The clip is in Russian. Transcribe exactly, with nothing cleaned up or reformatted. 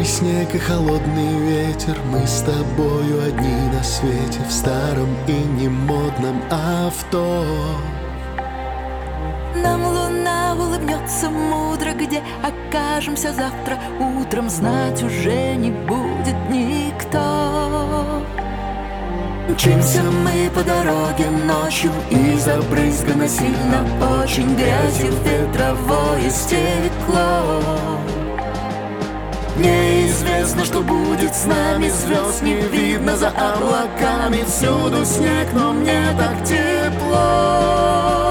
Серый снег и холодный ветер, мы с тобою одни на свете, в старом и немодном авто. Нам луна улыбнется мудро, где окажемся завтра утром, знать уже не будет никто. Мчимся мы по дороге ночью, и забрызгано сильно очень грязью ветровое стекло. Неизвестно, что будет с нами, звезд не видно за облаками, всюду снег, но мне так тепло.